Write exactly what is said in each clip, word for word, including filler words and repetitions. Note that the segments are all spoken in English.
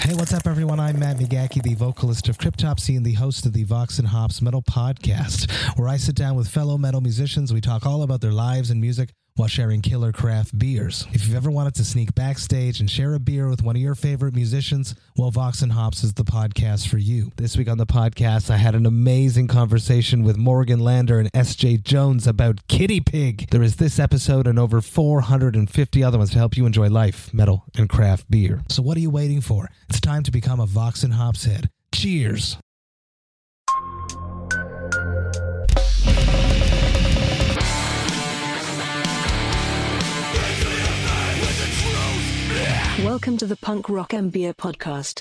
Hey, what's up, everyone? I'm Matt Migaki, the vocalist of Cryptopsy and the host of the Vox and Hops Metal Podcast, where I sit down with fellow metal musicians. We talk all about their lives and music while sharing killer craft beers. If you've ever wanted to sneak backstage and share a beer with one of your favorite musicians, well, Vox and Hops is the podcast for you. This week on the podcast, I had an amazing conversation with Morgan Lander and S J Jones about Kitty Pig. There is this episode and over four hundred fifty other ones to help you enjoy life, metal, and craft beer. So what are you waiting for? It's time to become a Vox and Hops head. Cheers! Welcome to the Punk Rock M B A podcast.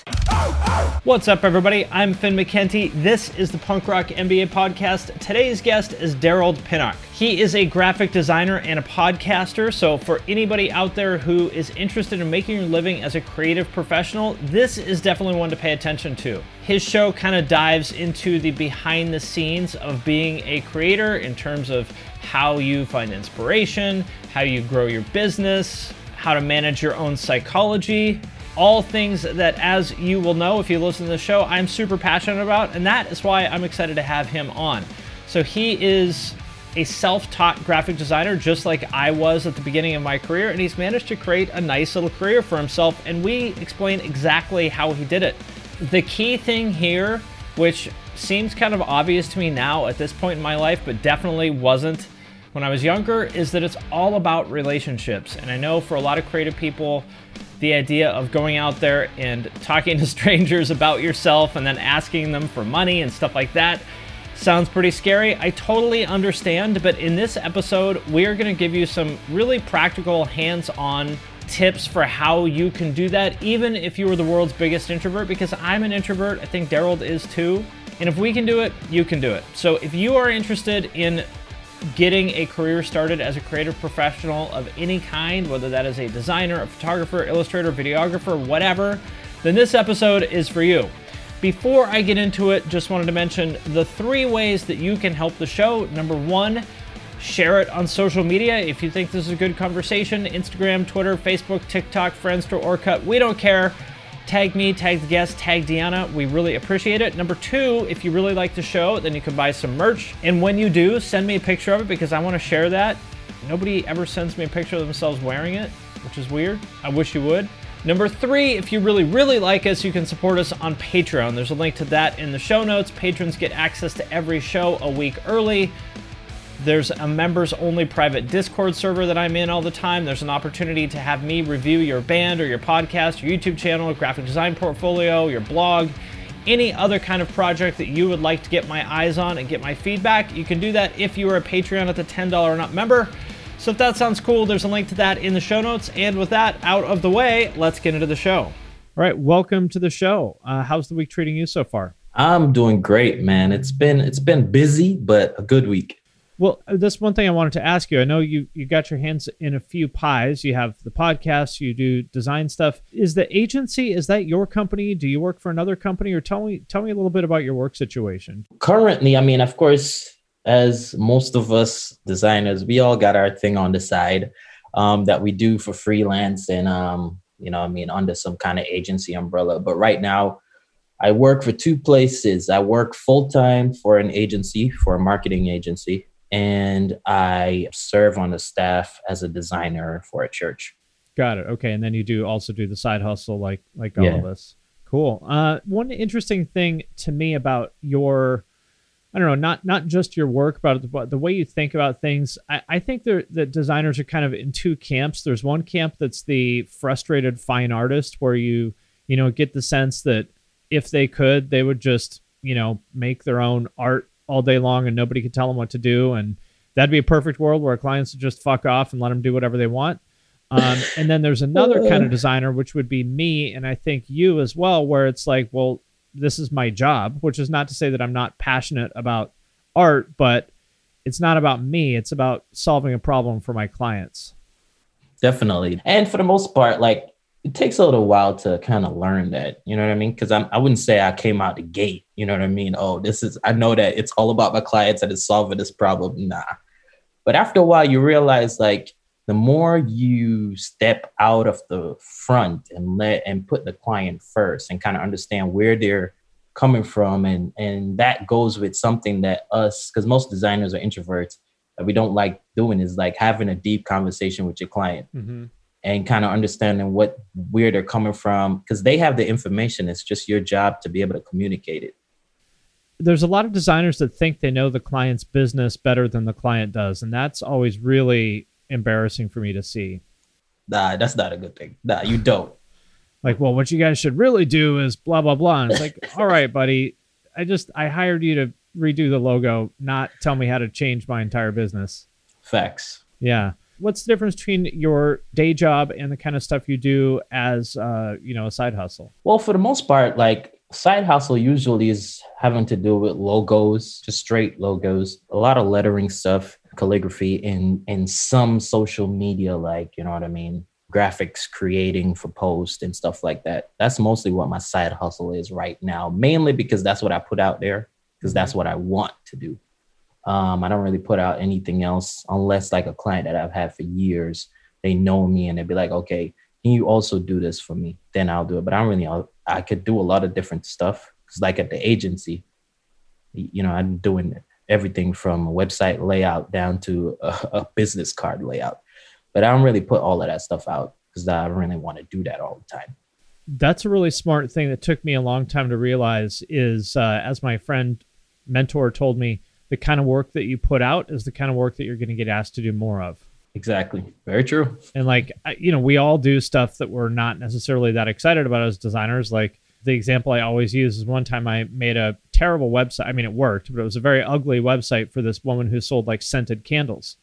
What's up, everybody? I'm Finn McKenty. This is the Punk Rock M B A podcast. Today's guest is Darold Pinnock. He is a graphic designer and a podcaster, so for anybody out there who is interested in making your living as a creative professional, this is definitely one to pay attention to. His show kind of dives into the behind the scenes of being a creator in terms of how you find inspiration, how you grow your business, how to manage your own psychology, all things that, as you will know if you listen to the show, I'm super passionate about, and that is why I'm excited to have him on. So he is a self-taught graphic designer, just like I was at the beginning of my career, and he's managed to create a nice little career for himself, and we explain exactly how he did it. The key thing here, which seems kind of obvious to me now at this point in my life, but definitely wasn't when I was younger, is that it's all about relationships. And I know for a lot of creative people, the idea of going out there and talking to strangers about yourself and then asking them for money and stuff like that sounds pretty scary. I totally understand, but in this episode, we are gonna give you some really practical, hands-on tips for how you can do that, even if you were the world's biggest introvert, because I'm an introvert, I think Darold is too. And if we can do it, you can do it. So if you are interested in getting a career started as a creative professional of any kind, whether that is a designer, a photographer, illustrator, videographer, whatever, then this episode is for you. Before I get into it, just wanted to mention the three ways that you can help the show. Number one, share it on social media. If you think this is a good conversation, Instagram, Twitter, Facebook, TikTok, Friendster, Orkut, we don't care. Tag me, tag the guest, tag Deanna. We really appreciate it. Number two, if you really like the show, then you can buy some merch. And when you do, send me a picture of it because I want to share that. Nobody ever sends me a picture of themselves wearing it, which is weird. I wish you would. Number three, if you really, really like us, you can support us on Patreon. There's a link to that in the show notes. Patrons get access to every show a week early. There's a members-only private Discord server that I'm in all the time. There's an opportunity to have me review your band or your podcast, your YouTube channel, graphic design portfolio, your blog, any other kind of project that you would like to get my eyes on and get my feedback. You can do that if you are a Patreon at the ten dollars and up member. So if that sounds cool, there's a link to that in the show notes. And with that out of the way, let's get into the show. All right, welcome to the show. Uh, how's the week treating you so far? I'm doing great, man. It's been it's been busy, but a good week. Well, that's one thing I wanted to ask you. I know you, you got your hands in a few pies. You have the podcast, you do design stuff. Is the agency, is that your company? Do you work for another company? Or tell me tell me a little bit about your work situation. Currently, I mean, of course, as most of us designers, we all got our thing on the side um, that we do for freelance and, um, you know, I mean, under some kind of agency umbrella. But right now, I work for two places. I work full-time for an agency, for a marketing agency. And I serve on the staff as a designer for a church. Got it. Okay. And then you do also do the side hustle like like all yeah. of us. Cool. Uh, one interesting thing to me about your, I don't know, not not just your work, but the, the way you think about things, I, I think that designers are kind of in two camps. There's one camp that's the frustrated fine artist where you, you know, get the sense that if they could, they would just, you know, make their own art all day long and nobody could tell them what to do. And that'd be a perfect world where clients would just fuck off and let them do whatever they want. Um, and then there's another kind of designer, which would be me. And I think you as well, where it's like, well, this is my job, which is not to say that I'm not passionate about art, but it's not about me. It's about solving a problem for my clients. Definitely. And for the most part, like, it takes a little while to kind of learn that, you know what I mean? Because I'm I wouldn't say I came out the gate, you know what I mean? Oh, this is, I know that it's all about my clients and it's solving this problem. Nah. But after a while, you realize, like, the more you step out of the front and let and put the client first and kind of understand where they're coming from, and and that goes with something that us, because most designers are introverts, that we don't like doing, is like having a deep conversation with your client. Mm-hmm. And kind of understanding what where they're coming from, because they have the information. It's just your job to be able to communicate it. There's a lot of designers that think they know the client's business better than the client does, and that's always really embarrassing for me to see. Nah, that's not a good thing. Nah, you don't. Like, well, what you guys should really do is blah, blah, blah. And it's like, all right, buddy, I just, I hired you to redo the logo, not tell me how to change my entire business. Facts. Yeah. What's the difference between your day job and the kind of stuff you do as, uh, you know, a side hustle? Well, for the most part, like side hustle usually is having to do with logos, just straight logos, a lot of lettering stuff, calligraphy, and, and some social media, like, you know what I mean? Graphics creating for posts and stuff like that. That's mostly what my side hustle is right now, mainly because that's what I put out there, because that's what I want to do. Um, I don't really put out anything else unless like a client that I've had for years, they know me and they'd be like, okay, can you also do this for me? Then I'll do it. But I don't really, I could do a lot of different stuff. Because like at the agency, you know, I'm doing everything from a website layout down to a, a business card layout. But I don't really put all of that stuff out because I don't really want to do that all the time. That's a really smart thing that took me a long time to realize is, uh, as my friend mentor told me, the kind of work that you put out is the kind of work that you're going to get asked to do more of. Exactly. Very true. And like, you know, we all do stuff that we're not necessarily that excited about as designers. Like the example I always use is one time I made a terrible website. I mean, it worked, but it was a very ugly website for this woman who sold like scented candles.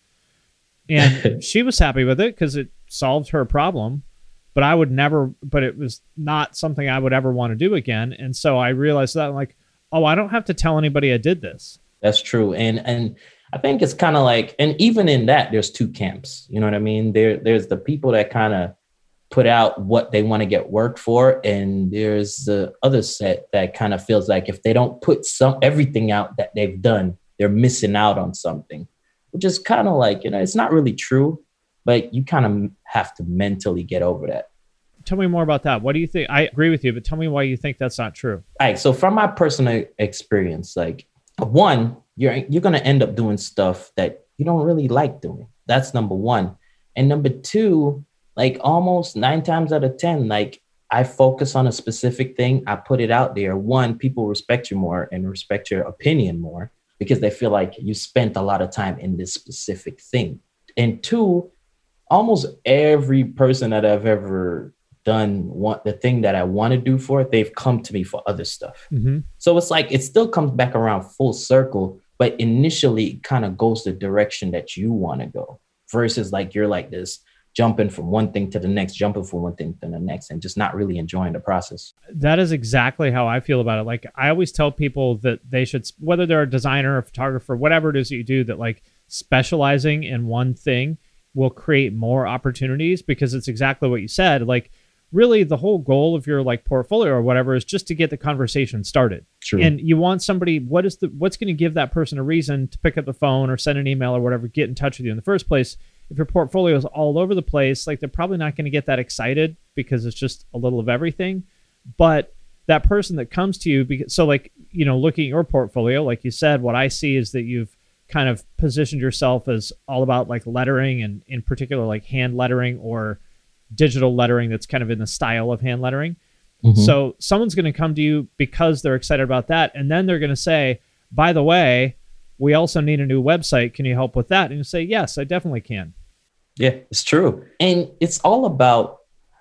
And she was happy with it because it solved her problem. But I would never, but it was not something I would ever want to do again. And so I realized that I'm like, oh, I don't have to tell anybody I did this. That's true. And and I think it's kind of like, and even in that, there's two camps. You know what I mean? There, there's the people that kind of put out what they want to get work for. And there's the other set that kind of feels like if they don't put some everything out that they've done, they're missing out on something, which is kind of like, you know, it's not really true, but you kind of have to mentally get over that. Tell me more about that. What do you think? I agree with you, but tell me why you think that's not true. All right. So from my personal experience, like, one, you're you're going to end up doing stuff that you don't really like doing. That's number one. And number two, like almost nine times out of ten, like I focus on a specific thing. I put it out there. One, people respect you more and respect your opinion more because they feel like you spent a lot of time in this specific thing. And two, almost every person that I've ever done want the thing that I want to do for it, they've come to me for other stuff. Mm-hmm. So it's like, it still comes back around full circle, but initially it kind of goes the direction that you want to go versus like, you're like this jumping from one thing to the next, jumping from one thing to the next, and just not really enjoying the process. That is exactly how I feel about it. Like I always tell people that they should, whether they're a designer or a photographer, whatever it is that you do, that like specializing in one thing will create more opportunities because it's exactly what you said. Like, really, the whole goal of your like portfolio or whatever is just to get the conversation started. True. And you want somebody, what is the, what's going to give that person a reason to pick up the phone or send an email or whatever, get in touch with you in the first place. If your portfolio is all over the place, like they're probably not going to get that excited because it's just a little of everything. But that person that comes to you, because, so like, you know, looking at your portfolio, like you said, what I see is that you've kind of positioned yourself as all about like lettering and in particular, like hand lettering or digital lettering that's kind of in the style of hand lettering. Mm-hmm. So someone's going to come to you because they're excited about that. And then they're going to say, by the way, we also need a new website. Can you help with that? And you say, yes, I definitely can. Yeah, it's true. And it's all about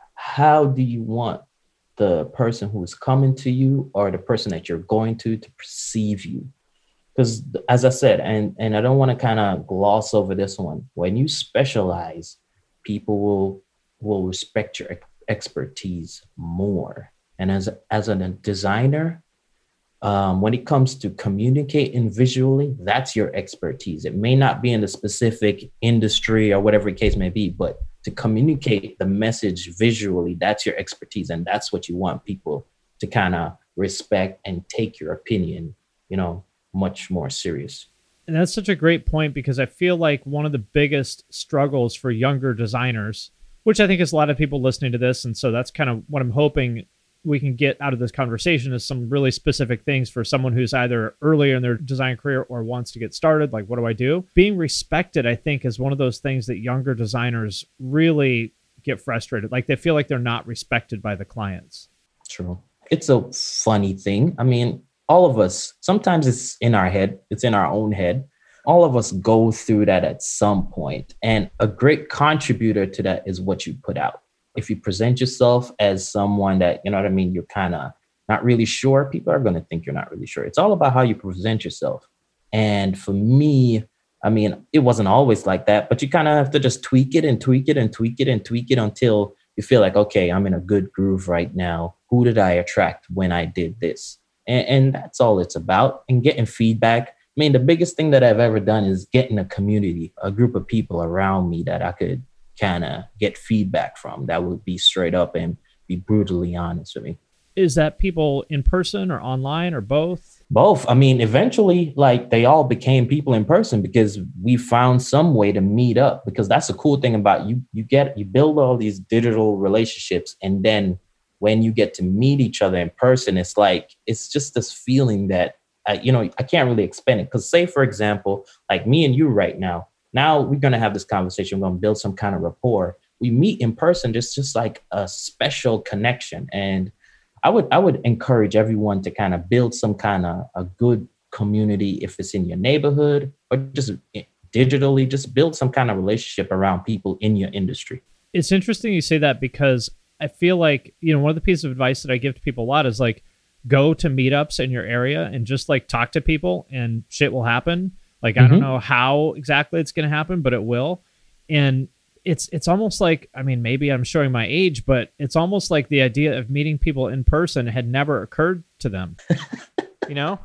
how do you want the person who's coming to you or the person that you're going to to perceive you? Because as I said, and, and I don't want to kind of gloss over this one, when you specialize, people will will respect your expertise more. And as, as a designer, um, when it comes to communicating visually, that's your expertise. It may not be in the specific industry or whatever the case may be, but to communicate the message visually, that's your expertise. And that's what you want people to kind of respect and take your opinion, you know, much more serious. And that's such a great point, because I feel like one of the biggest struggles for younger designers, which I think is a lot of people listening to this, and so that's kind of what I'm hoping we can get out of this conversation, is some really specific things for someone who's either earlier in their design career or wants to get started. Like, what do I do? Being respected, I think, is one of those things that younger designers really get frustrated. Like, they feel like they're not respected by the clients. True. It's a funny thing. I mean, all of us, sometimes it's in our head, it's in our own head. All of us go through that at some point. And a great contributor to that is what you put out. If you present yourself as someone that, you know what I mean, you're kind of not really sure, people are going to think you're not really sure. It's all about how you present yourself. And for me, I mean, it wasn't always like that, but you kind of have to just tweak it and tweak it and tweak it and tweak it until you feel like, okay, I'm in a good groove right now. Who did I attract when I did this? And, and that's all it's about. And getting feedback. I mean, the biggest thing that I've ever done is getting a community, a group of people around me that I could kind of get feedback from, that would be straight up and be brutally honest with me. Is that people in person or online or both? Both. I mean, eventually, like, they all became people in person because we found some way to meet up, because that's the cool thing about you. You get, you build all these digital relationships, and then when you get to meet each other in person, it's like, it's just this feeling that, uh, you know, I can't really explain it. Because say, for example, like me and you right now, now we're going to have this conversation. We're going to build some kind of rapport. We meet in person, just, just like a special connection. And I would, I would encourage everyone to kind of build some kind of a good community, if it's in your neighborhood or just digitally, just build some kind of relationship around people in your industry. It's interesting you say that, because I feel like, you know, one of the pieces of advice that I give to people a lot is like, go to meetups in your area and just like talk to people, and shit will happen. Like, mm-hmm. I don't know how exactly it's going to happen, but it will. And it's, it's almost like, I mean, maybe I'm showing my age, but it's almost like the idea of meeting people in person had never occurred to them, you know?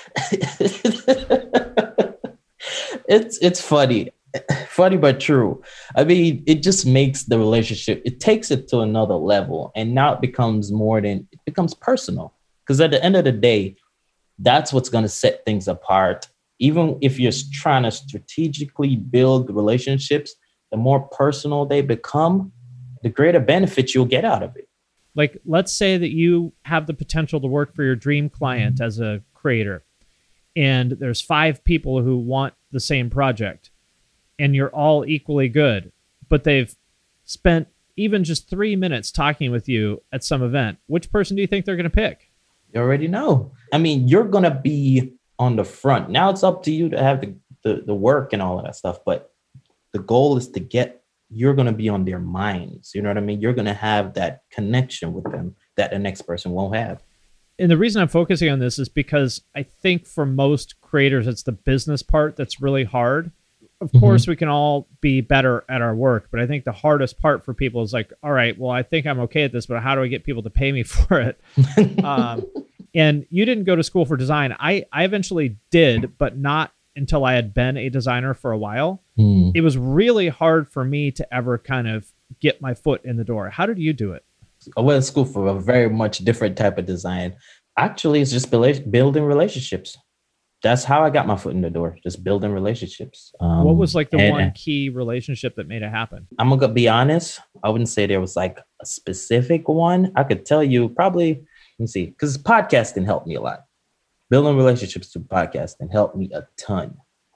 it's, it's funny. Funny, but true. I mean, it just makes the relationship, it takes it to another level. And now it becomes more than, it becomes personal. Because at the end of the day, that's what's going to set things apart. Even if you're trying to strategically build relationships, the more personal they become, the greater benefit you'll get out of it. Like, let's say that you have the potential to work for your dream client as a creator, and there's five people who want the same project, and you're all equally good, but they've spent even just three minutes talking with you at some event. Which person do you think they're going to pick? You already know. I mean, you're going to be on the front. Now it's up to you to have the, the, the work and all of that stuff. But the goal is to get, you're going to be on their minds. You know what I mean? You're going to have that connection with them that the next person won't have. And the reason I'm focusing on this is because I think for most creators, it's the business part that's really hard. Of mm-hmm. course, we can all be better at our work, but I think the hardest part for people is like, all right, well, I think I'm okay at this, but how do I get people to pay me for it? um, and you didn't go to school for design. I, I eventually did, but not until I had been a designer for a while. Mm. It was really hard for me to ever kind of get my foot in the door. How did you do it? I went to school for a very much different type of design. Actually, it's just building relationships. That's how I got my foot in the door, just building relationships. Um, what was like the and, one key relationship that made it happen? I'm going to be honest. I wouldn't say there was like a specific one. I could tell you probably, let me see, because podcasting helped me a lot. Building relationships through podcasting helped me a ton.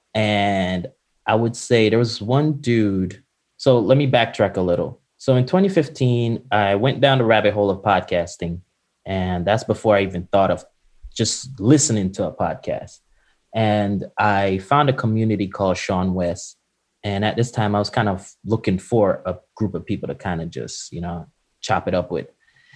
And I would say there was one dude. So let me backtrack a little. So in twenty fifteen, I went down the rabbit hole of podcasting. And that's before I even thought of just listening to a podcast. And I found a community called Sean West. And at this time, I was kind of looking for a group of people to kind of just, you know, chop it up with.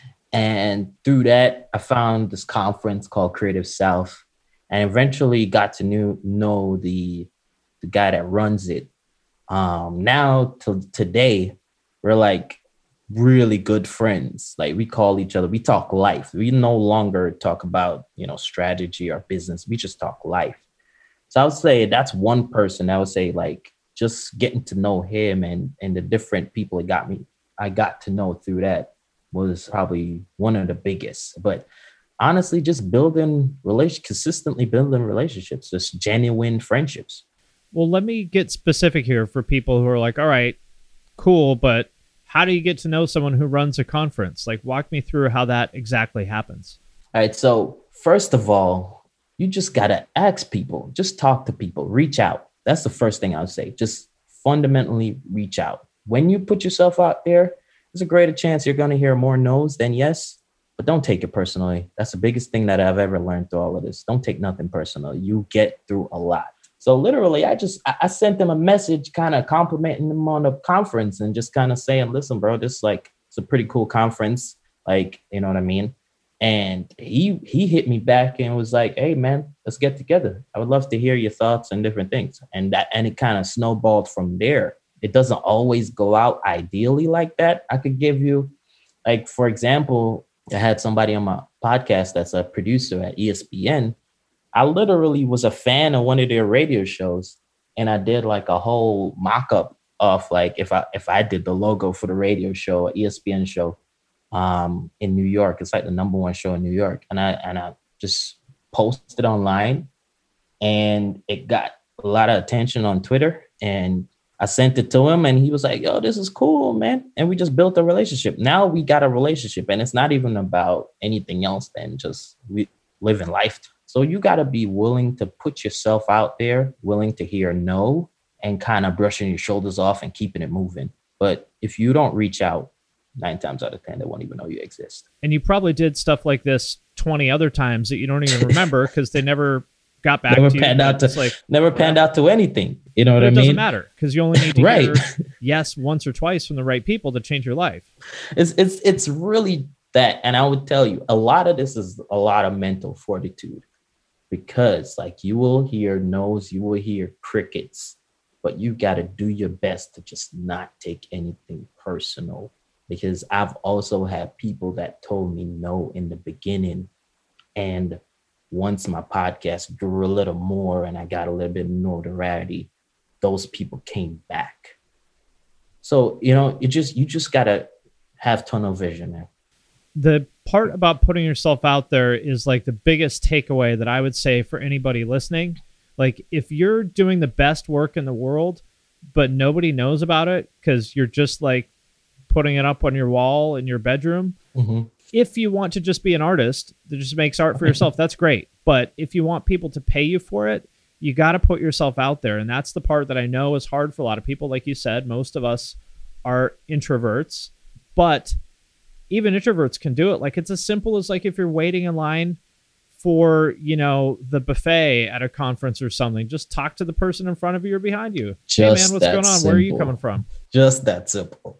And through that, I found this conference called Creative South, and eventually got to know, know the, the guy that runs it. Um, now, till today, we're like really good friends. Like, we call each other, we talk life. We no longer talk about, you know, strategy or business. We just talk life. So I would say that's one person. I would say, like, just getting to know him and, and the different people that got me, I got to know through that was probably one of the biggest. But honestly just building relation consistently building relationships, just genuine friendships. Well, let me get specific here for people who are like, all right, cool, but how do you get to know someone who runs a conference? Like, walk me through how that exactly happens. All right. So first of all, you just got to ask people, just talk to people, reach out. That's the first thing I would say. Just fundamentally reach out. When you put yourself out there, there's a greater chance you're going to hear more no's than yes, but don't take it personally. That's the biggest thing that I've ever learned through all of this. Don't take nothing personal. You get through a lot. So literally, I just, I sent them a message kind of complimenting them on the conference and just kind of saying, listen, bro, this is like, it's a pretty cool conference. Like, you know what I mean? And he he hit me back and was like, hey, man, let's get together. I would love to hear your thoughts and different things. And that, and it kind of snowballed from there. It doesn't always go out ideally like that. I could give you, like, for example, I had somebody on my podcast that's a producer at E S P N. I literally was a fan of one of their radio shows, and I did like a whole mock-up of like if I if I did the logo for the radio show, E S P N show um, in New York. It's like the number one show in New York, and I and I just posted online, and it got a lot of attention on Twitter. And I sent it to him, and he was like, "Yo, this is cool, man." And we just built a relationship. Now we got a relationship, and it's not even about anything else than just we living life. So you got to be willing to put yourself out there, willing to hear no, and kind of brushing your shoulders off and keeping it moving. But if you don't reach out, nine times out of ten, they won't even know you exist. And you probably did stuff like this twenty other times that you don't even remember because they never got back never to you. Panned out to, like, never panned out to anything. You know what but I it mean? It doesn't matter because you only need to right. hear yes once or twice from the right people to change your life. It's it's it's really that. And I would tell you, a lot of this is a lot of mental fortitude. Because like you will hear no's, you will hear crickets, but you got to do your best to just not take anything personal. Because I've also had people that told me no in the beginning. And once my podcast grew a little more and I got a little bit of notoriety, those people came back. So, you know, you just, you just got to have tunnel vision, man. The part about putting yourself out there is like the biggest takeaway that I would say for anybody listening. Like if you're doing the best work in the world, but nobody knows about it because you're just like putting it up on your wall in your bedroom. Mm-hmm. If you want to just be an artist that just makes art for yourself, that's great. But if you want people to pay you for it, you got to put yourself out there. And that's the part that I know is hard for a lot of people. Like you said, most of us are introverts, but even introverts can do it. Like it's as simple as like if you're waiting in line for, you know, the buffet at a conference or something, just talk to the person in front of you or behind you. Just hey man, what's going on? Simple. Where are you coming from? Just that simple.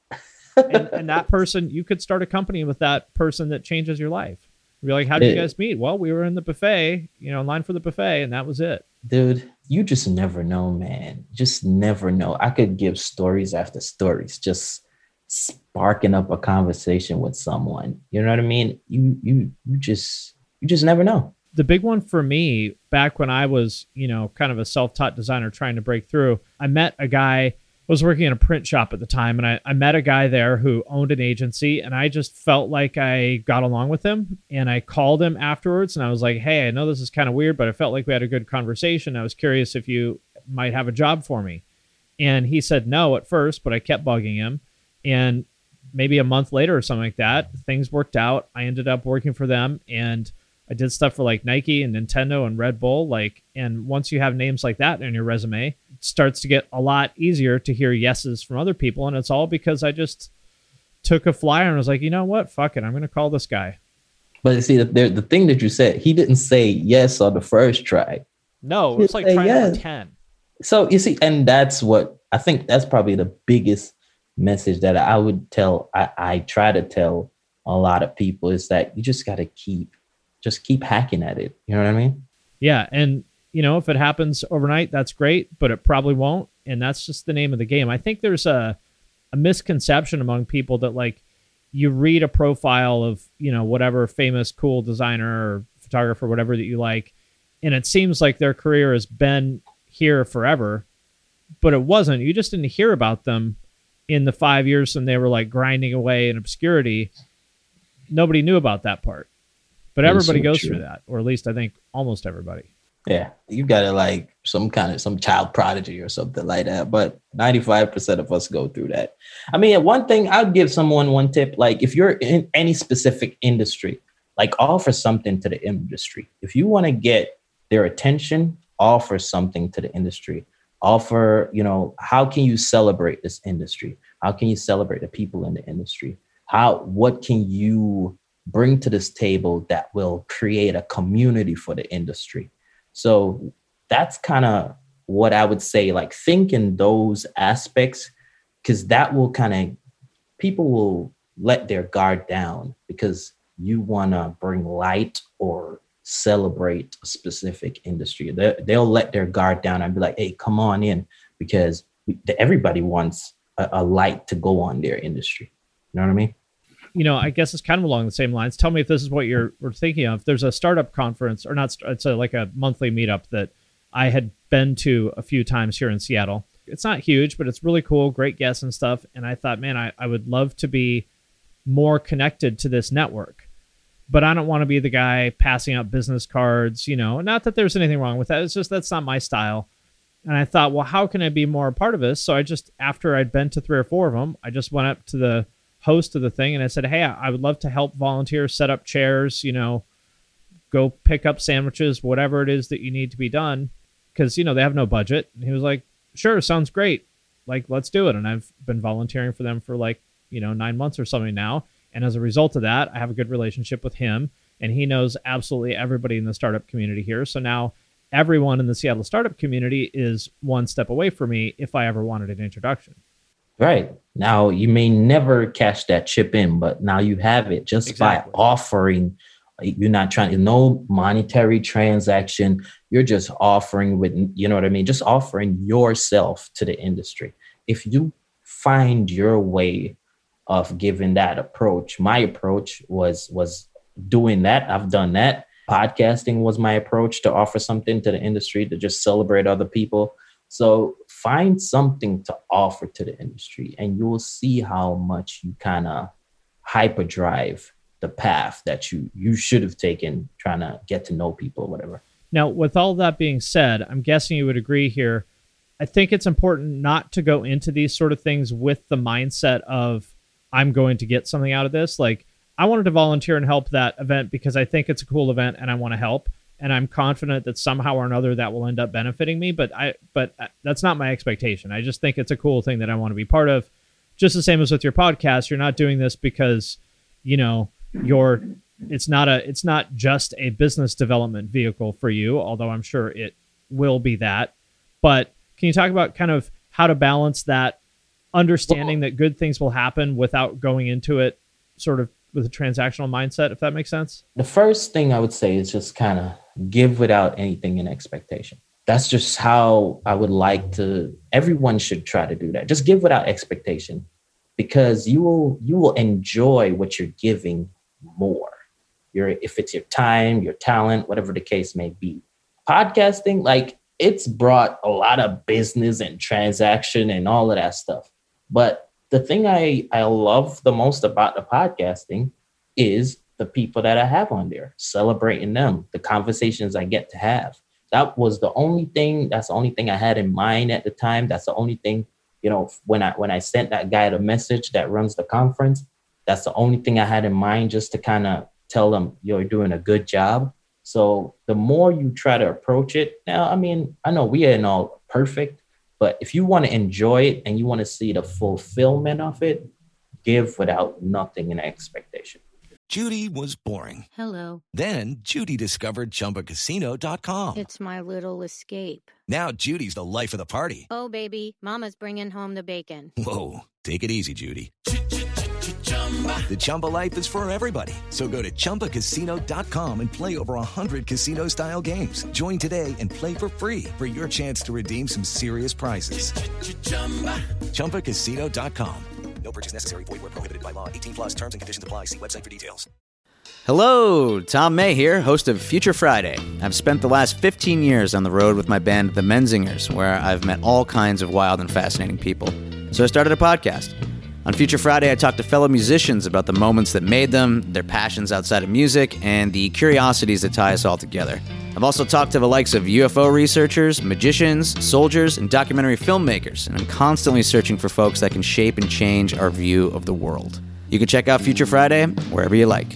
and, and that person, you could start a company with that person that changes your life. Be like, how did it, you guys meet? Well, we were in the buffet, you know, in line for the buffet, and that was it. Dude, you just never know, man. Just never know. I could give stories after stories, just sparking up a conversation with someone. You know what I mean? You you you just you just never know. The big one for me back when I was, you know, kind of a self-taught designer trying to break through, I met a guy, was working in a print shop at the time, and I, I met a guy there who owned an agency, and I just felt like I got along with him, and I called him afterwards, and I was like, hey, I know this is kind of weird, but I felt like we had a good conversation. I was curious if you might have a job for me. And he said no at first, but I kept bugging him. And maybe a month later or something like that, things worked out. I ended up working for them, and I did stuff for like Nike and Nintendo and Red Bull. Like, and once you have names like that in your resume, it starts to get a lot easier to hear yeses from other people. And it's all because I just took a flyer and was like, you know what? Fuck it. I'm going to call this guy. But see, the, the thing that you said, he didn't say yes on the first try. No, it was like trying yes. number ten. So you see, and that's what I think that's probably the biggest message that I would tell. I, I try to tell a lot of people is that you just got to keep, just keep hacking at it. You know what I mean? Yeah. And, you know, if it happens overnight, that's great, but it probably won't. And that's just the name of the game. I think there's a, a misconception among people that like you read a profile of, you know, whatever famous, cool designer or photographer, whatever that you like, and it seems like their career has been here forever, but it wasn't. You just didn't hear about them in the five years when they were like grinding away in obscurity. Nobody knew about that part. But everybody so goes true. through that, or at least I think almost everybody. Yeah, you got to like some kind of some child prodigy or something like that. But ninety-five percent of us go through that. I mean, one thing I'd give someone one tip, like if you're in any specific industry, like offer something to the industry. If you want to get their attention, offer something to the industry. Offer, you know, how can you celebrate this industry? How can you celebrate the people in the industry? How, what can you bring to this table that will create a community for the industry? So that's kind of what I would say, like think in those aspects, because that will kind of, people will let their guard down because you want to bring light or celebrate a specific industry. They, they'll let their guard down and be like, hey, come on in, because everybody wants a, a light to go on their industry. You know what I mean? You know, I guess it's kind of along the same lines. Tell me if this is what you're we're thinking of. There's a startup conference, or not, it's a, like a monthly meetup that I had been to a few times here in Seattle. It's not huge, but it's really cool, great guests and stuff. And I thought, man, I, I would love to be more connected to this network. But I don't want to be the guy passing out business cards, you know, not that there's anything wrong with that. It's just that's not my style. And I thought, well, how can I be more a part of this? So I just, after I'd been to three or four of them, I just went up to the host of the thing and I said, hey, I would love to help volunteers set up chairs, you know, go pick up sandwiches, whatever it is that you need to be done. Because, you know, they have no budget. And he was like, sure, sounds great. Like, let's do it. And I've been volunteering for them for like, you know, nine months or something now. And as a result of that, I have a good relationship with him. And he knows absolutely everybody in the startup community here. So now everyone in the Seattle startup community is one step away from me if I ever wanted an introduction. Right. Now, you may never cash that chip in, but now you have it just exactly. by offering. You're not trying, no monetary transaction. You're just offering with, you know what I mean? Just offering yourself to the industry. If you find your way of giving that approach, my approach was, was doing that. I've done that. Podcasting was my approach, to offer something to the industry, to just celebrate other people. So find something to offer to the industry and you will see how much you kind of hyperdrive the path that you, you should have taken trying to get to know people or whatever. Now, with all that being said, I'm guessing you would agree here. I think it's important not to go into these sort of things with the mindset of, I'm going to get something out of this. Like, I wanted to volunteer and help that event because I think it's a cool event and I want to help. And I'm confident that somehow or another that will end up benefiting me. But I, but that's not my expectation. I just think it's a cool thing that I want to be part of. Just the same as with your podcast, you're not doing this because, you know, you're. It's not a. It's not just a business development vehicle for you, although I'm sure it will be that. But can you talk about kind of how to balance that, understanding that good things will happen without going into it sort of with a transactional mindset, if that makes sense? The first thing I would say is just kind of give without anything in expectation. That's just how I would like to, everyone should try to do that. Just give without expectation, because you will, you will enjoy what you're giving more. Your, if it's your time, your talent, whatever the case may be. Podcasting, like, it's brought a lot of business and transaction and all of that stuff. But the thing I, I love the most about the podcasting is the people that I have on there, celebrating them, the conversations I get to have. That was the only thing, that's the only thing I had in mind at the time. That's the only thing, you know, when I when I sent that guy the message that runs the conference, that's the only thing I had in mind, just to kind of tell them you're doing a good job. So the more you try to approach it, now, I mean, I know we ain't all perfect, but if you want to enjoy it and you want to see the fulfillment of it, give without nothing in expectation. Judy was boring. Hello. Then Judy discovered Chumba Casino dot com. It's my little escape. Now Judy's the life of the party. Oh, baby, mama's bringing home the bacon. Whoa, take it easy, Judy. The Chumba life is for everybody. So go to Chumba Casino dot com and play over one hundred casino-style games. Join today and play for free for your chance to redeem some serious prizes. Chumba Casino dot com. No purchase necessary. Void where prohibited by law. eighteen plus terms and conditions apply. See website for details. Hello, Tom May here, host of Future Friday. I've spent the last fifteen years on the road with my band, The Menzingers, where I've met all kinds of wild and fascinating people. So I started a podcast. On Future Friday, I talk to fellow musicians about the moments that made them, their passions outside of music, and the curiosities that tie us all together. I've also talked to the likes of U F O researchers, magicians, soldiers, and documentary filmmakers, and I'm constantly searching for folks that can shape and change our view of the world. You can check out Future Friday wherever you like.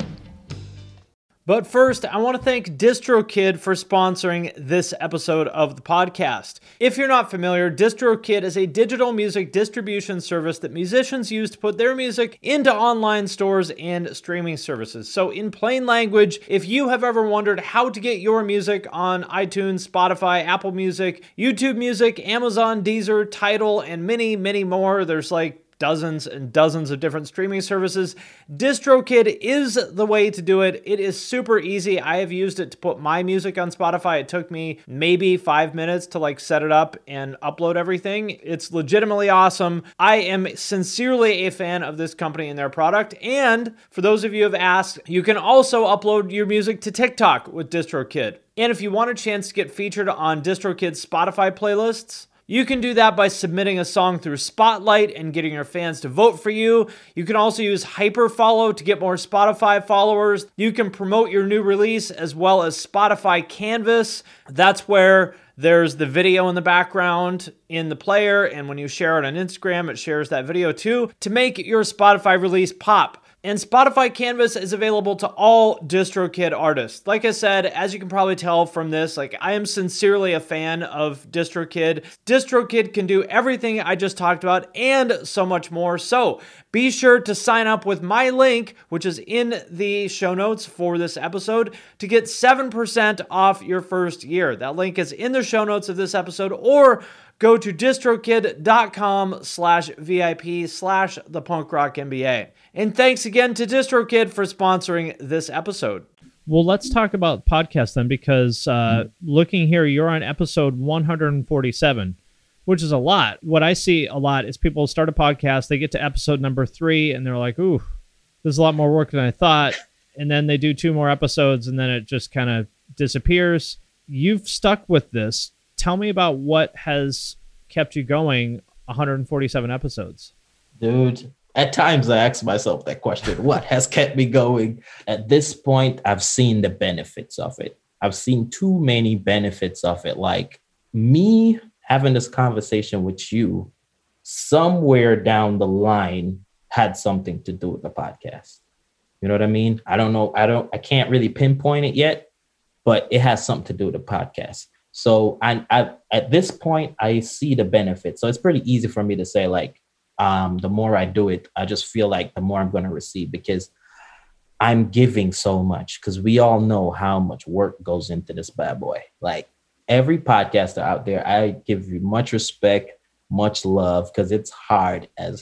But first, I want to thank DistroKid for sponsoring this episode of the podcast. If you're not familiar, DistroKid is a digital music distribution service that musicians use to put their music into online stores and streaming services. So in plain language, if you have ever wondered how to get your music on iTunes, Spotify, Apple Music, YouTube Music, Amazon, Deezer, Tidal, and many, many more, there's like dozens and dozens of different streaming services. DistroKid is the way to do it. It is super easy. I have used it to put my music on Spotify. It took me maybe five minutes to like set it up and upload everything. It's legitimately awesome. I am sincerely a fan of this company and their product. And for those of you who have asked, you can also upload your music to TikTok with DistroKid. And if you want a chance to get featured on DistroKid's Spotify playlists, you can do that by submitting a song through Spotlight and getting your fans to vote for you. You can also use Hyperfollow to get more Spotify followers. You can promote your new release as well as Spotify Canvas. That's where there's the video in the background in the player, and when you share it on Instagram, it shares that video too to make your Spotify release pop. And Spotify Canvas is available to all DistroKid artists. Like I said, as you can probably tell from this, like I am sincerely a fan of DistroKid. DistroKid can do everything I just talked about and so much more. So be sure to sign up with my link, which is in the show notes for this episode, to get seven percent off your first year. That link is in the show notes of this episode, or go to distrokid.com slash VIP slash the punk rock M B A. And thanks again to DistroKid for sponsoring this episode. Well, let's talk about podcasts then, because uh, looking here, you're on episode one hundred forty-seven, which is a lot. What I see a lot is people start a podcast, they get to episode number three, and they're like, ooh, there's a lot more work than I thought. And then they do two more episodes, and then it just kind of disappears. You've stuck with this. Tell me about what has kept you going one hundred forty-seven episodes. Dude, at times I ask myself that question. What has kept me going? At this point, I've seen the benefits of it. I've seen too many benefits of it. Like me having this conversation with you somewhere down the line had something to do with the podcast. You know what I mean? I don't know. I don't, I can't really pinpoint it yet, but it has something to do with the podcast. So I, I, at this point, I see the benefits. So it's pretty easy for me to say, like, um, the more I do it, I just feel like the more I'm going to receive, because I'm giving so much, because we all know how much work goes into this bad boy. Like every podcaster out there, I give you much respect, much love, because it's hard as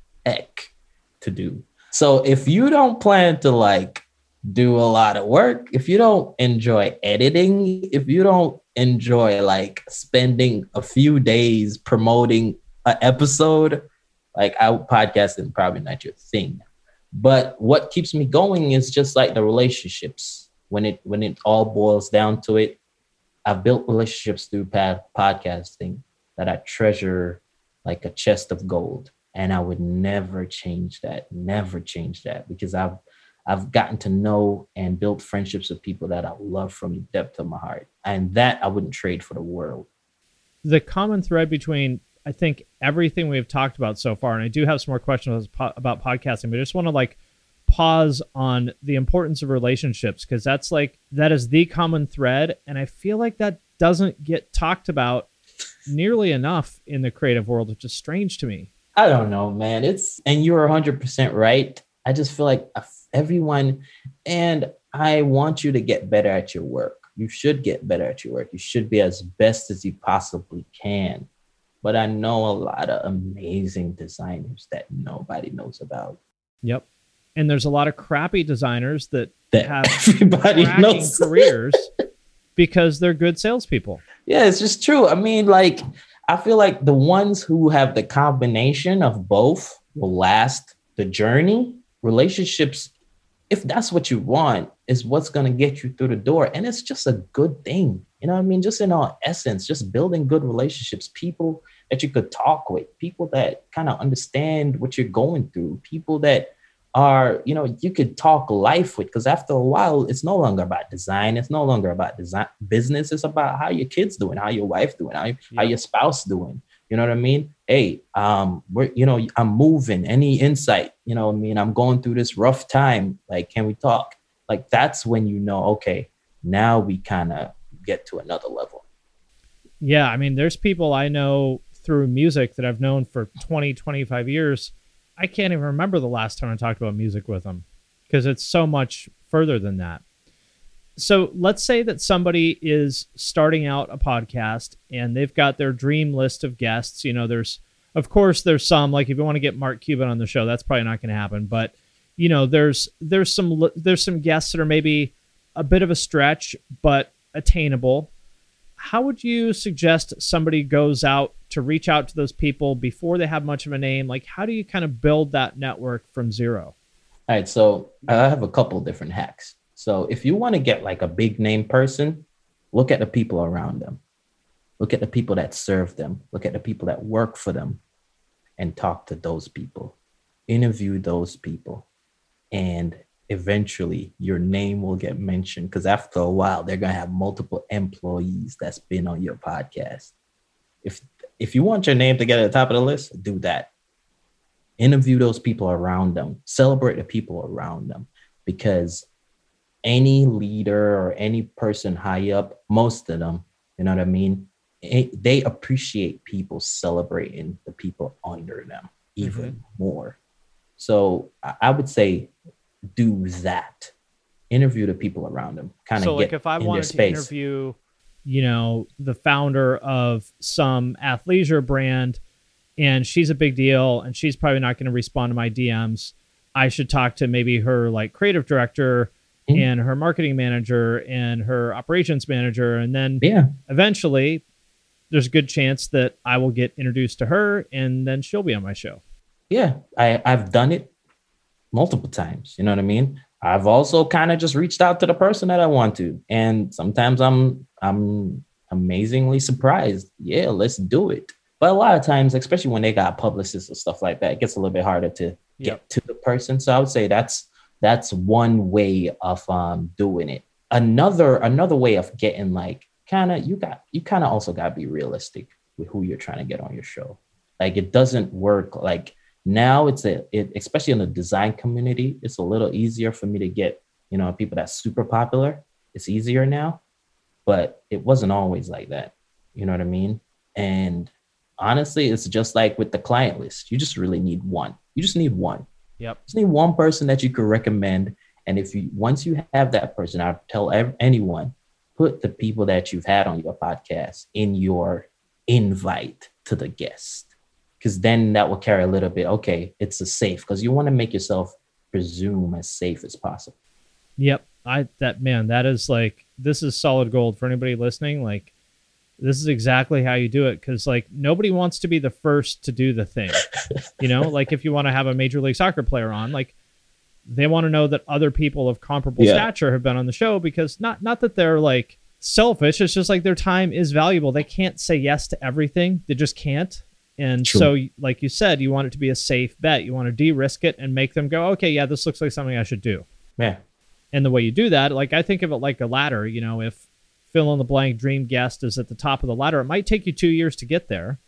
heck to do. So if you don't plan to like do a lot of work, if you don't enjoy editing, if you don't enjoy like spending a few days promoting an episode, like our podcast is probably not your thing. But what keeps me going is just like the relationships. When it when it all boils down to it, I've built relationships through pad, podcasting that I treasure like a chest of gold. And I would never change that, never change that, because I've I've gotten to know and build friendships with people that I love from the depth of my heart. And that I wouldn't trade for the world. The common thread between, I think, everything we've talked about so far, and I do have some more questions about podcasting, but I just want to like pause on the importance of relationships, because that's like, that is the common thread. And I feel like that doesn't get talked about nearly enough in the creative world, which is strange to me. I don't know, man. It's, and you're one hundred percent right. I just feel like everyone, and I want you to get better at your work. You should get better at your work. You should be as best as you possibly can. But I know a lot of amazing designers that nobody knows about. Yep. And there's a lot of crappy designers that, that have everybody knows careers because they're good salespeople. Yeah, it's just true. I mean, like, I feel like the ones who have the combination of both will last the journey. Relationships, if that's what you want, is what's going to get you through the door. And it's just a good thing. You know what I mean? Just in all essence, just building good relationships, people that you could talk with, people that kind of understand what you're going through, people that are, you know, you could talk life with, because after a while, it's no longer about design. It's no longer about design business. It's about how your kids doing, how your wife doing, how, yeah. how your spouse doing. You know what I mean? Hey, um, we're, you know, I'm moving. Any insight? You know what I mean? I'm going through this rough time. Like, can we talk? Like, that's when you know, okay, now we kind of get to another level. Yeah, I mean, there's people I know through music that I've known for twenty, twenty-five years. I can't even remember the last time I talked about music with them because it's so much further than that. So let's say that somebody is starting out a podcast and they've got their dream list of guests. You know, there's, of course, there's some, like if you want to get Mark Cuban on the show, that's probably not going to happen. But, you know, there's there's some there's some guests that are maybe a bit of a stretch, but attainable. How would you suggest somebody goes out to reach out to those people before they have much of a name? Like, how do you kind of build that network from zero? All right. So I have a couple different hacks. So if you want to get like a big name person, look at the people around them. Look at the people that serve them. Look at the people that work for them and talk to those people. Interview those people. And eventually your name will get mentioned, because after a while, they're going to have multiple employees that's been on your podcast. If if you want your name to get at the top of the list, do that. Interview those people around them. Celebrate the people around them, because any leader or any person high up, most of them, you know what I mean? It, they appreciate people celebrating the people under them even mm-hmm. more. So I, I would say do that. Interview the people around them. Kind of so get like if I in wanted their to space. interview, you know, the founder of some athleisure brand, and she's a big deal, and she's probably not going to respond to my D Ms. I should talk to maybe her like creative director mm-hmm. and her marketing manager and her operations manager. And then yeah. eventually there's a good chance that I will get introduced to her, and then she'll be on my show. Yeah, I, I've done it multiple times. You know what I mean? I've also kind of just reached out to the person that I want to. And sometimes I'm I'm amazingly surprised. Yeah, let's do it. But a lot of times, especially when they got publicists or stuff like that, it gets a little bit harder to get yep. to the person. So I would say that's that's one way of um, doing it. Another another way of getting like kind of you got you kind of also got to be realistic with who you're trying to get on your show. Like it doesn't work like now. It's a it, especially in the design community, it's a little easier for me to get, you know, people that's super popular. It's easier now, but it wasn't always like that. You know what I mean? And honestly, it's just like with the client list. You just really need one. You just need one. Yep. Just need one person that you could recommend. And if you, once you have that person, I'll tell ev- anyone, put the people that you've had on your podcast in your invite to the guest. Because then that will carry a little bit. Okay, it's a safe, because you want to make yourself presume as safe as possible. Yep. I, that man, that is like, this is solid gold for anybody listening. Like, this is exactly how you do it. Cause like nobody wants to be the first to do the thing, you know, like if you want to have a major league soccer player on, like they want to know that other people of comparable yeah. stature have been on the show, because not, not that they're like selfish. It's just like their time is valuable. They can't say yes to everything. They just can't. And True. So like you said, you want it to be a safe bet. You want to de-risk it and make them go, okay, yeah, this looks like something I should do. Yeah. And the way you do that, like I think of it like a ladder, you know, if fill in the blank dream guest is at the top of the ladder, it might take you two years to get there,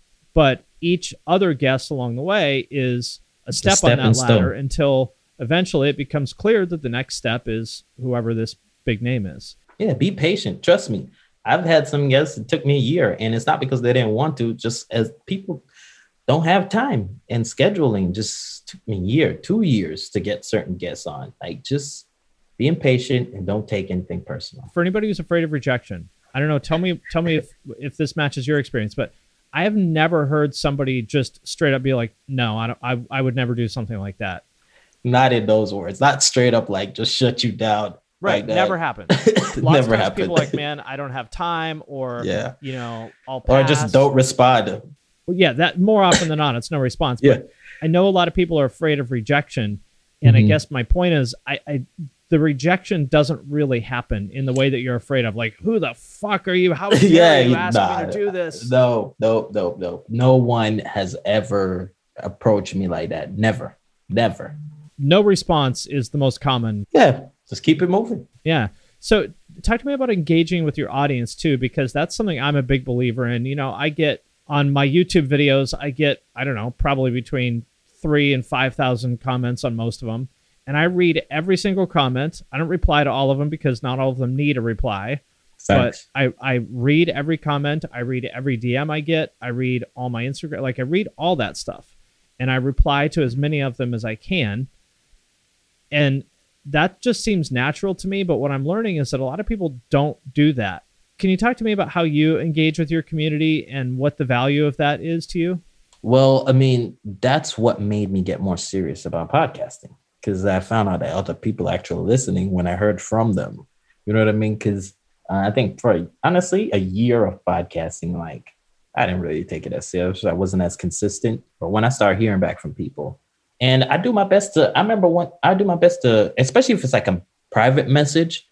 but each other guest along the way is a step, step on that ladder stone. Until eventually it becomes clear that the next step is whoever this big name is. Yeah, be patient. Trust me. I've had some guests, it took me a year, and it's not because they didn't want to, just as people don't have time, and scheduling just took me a year, two years to get certain guests on. Like, just be impatient and don't take anything personal. For anybody who's afraid of rejection, I don't know, tell me tell me if, if this matches your experience, but I have never heard somebody just straight up be like, no, I don't, I, I would never do something like that. Not in those words, not straight up like just shut you down. Right, like never happened. Lots never of times happened. people are like, man, I don't have time, or, yeah. you know, I'll pass. Or just don't respond. Well, yeah, that more often than not, it's no response. Yeah. But I know a lot of people are afraid of rejection. And mm-hmm. I guess my point is, I, I the rejection doesn't really happen in the way that you're afraid of. Like, who the fuck are you? How dare yeah, you ask nah, me to do this? No, no, no, no. No one has ever approached me like that. Never, never. No response is the most common. Yeah, just keep it moving. Yeah. So talk to me about engaging with your audience too, because that's something I'm a big believer in. You know, I get on my YouTube videos, I get, I don't know, probably between three and five thousand comments on most of them. And I read every single comment. I don't reply to all of them because not all of them need a reply. Thanks. But I, I read every comment. I read every D M I get. I read all my Instagram. Like I read all that stuff. And I reply to as many of them as I can. And that just seems natural to me. But what I'm learning is that a lot of people don't do that. Can you talk to me about how you engage with your community and what the value of that is to you? Well, I mean, that's what made me get more serious about podcasting. Because I found out that other people actually listening when I heard from them. You know what I mean? Because uh, I think for honestly, a year of podcasting, like I didn't really take it as serious. I wasn't as consistent. But when I started hearing back from people, and I do my best to, I remember when I do my best to, especially if it's like a private message,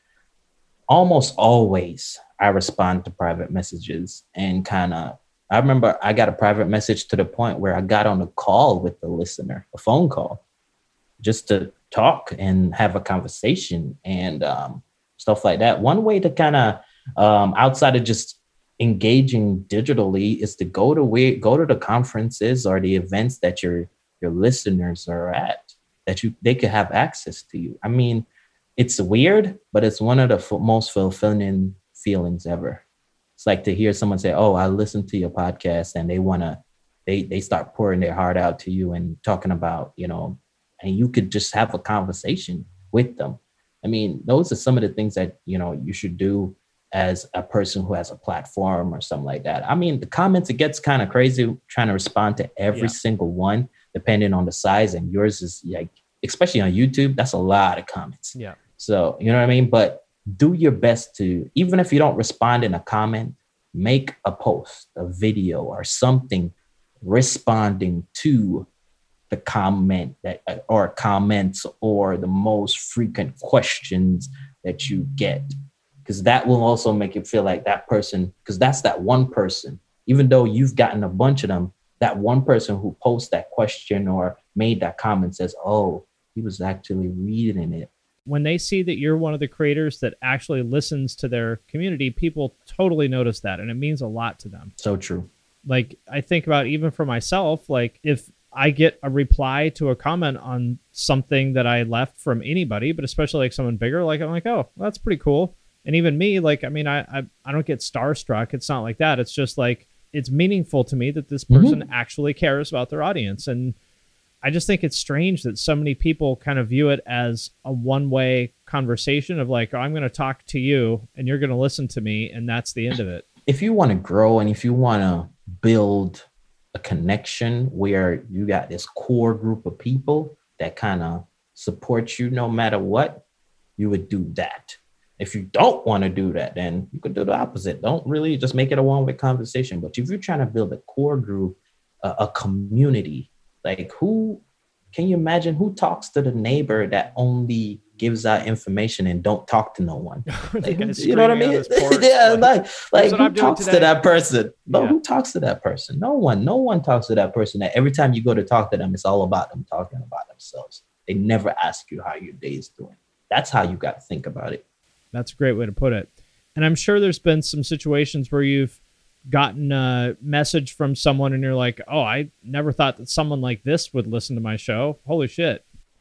almost always I respond to private messages and kind of, I remember I got a private message to the point where I got on a call with the listener, a phone call, just to talk and have a conversation and um, stuff like that. One way to kind of, um, outside of just engaging digitally, is to go to where, go to the conferences or the events that your your listeners are at, that you they could have access to you. I mean, it's weird, but it's one of the f- most fulfilling feelings ever. It's like to hear someone say, "Oh, I listened to your podcast," and they wanna, they they start pouring their heart out to you and talking about, you know, and you could just have a conversation with them. I mean, those are some of the things that, you know, you should do as a person who has a platform or something like that. I mean, the comments, it gets kind of crazy trying to respond to every yeah. single one, depending on the size. And yours is like, especially on YouTube, that's a lot of comments. Yeah. So, you know what I mean? But do your best to, even if you don't respond in a comment, make a post, a video or something responding to the comment that, or comments, or the most frequent questions that you get, because that will also make it feel like that person, because that's that one person, even though you've gotten a bunch of them, that one person who posts that question or made that comment says, "Oh, he was actually reading it." When they see that you're one of the creators that actually listens to their community, people totally notice that, and it means a lot to them. So true. Like I think about even for myself, like if I get a reply to a comment on something that I left from anybody, but especially like someone bigger, like I'm like, oh, well, that's pretty cool. And even me, like, I mean, I, I I don't get starstruck. It's not like that. It's just like, it's meaningful to me that this person mm-hmm. actually cares about their audience. And I just think it's strange that so many people kind of view it as a one-way conversation of like, oh, I'm going to talk to you and you're going to listen to me. And that's the end of it. If you want to grow and if you want to build a connection where you got this core group of people that kind of support you no matter what, you would do that. If you don't want to do that, then you could do the opposite. Don't really just make it a one-way conversation. But if you're trying to build a core group, uh, a community, like who, can you imagine who talks to the neighbor that only gives out information and don't talk to no one? Like, you know what I mean? yeah, like, like who talks to that person? No, yeah. Who talks to that person? No one. No one talks to that person. That every time you go to talk to them, it's all about them talking about themselves. They never ask you how your day is doing. That's how you got to think about it. That's a great way to put it. And I'm sure there's been some situations where you've gotten a message from someone and you're like, oh, I never thought that someone like this would listen to my show. Holy shit.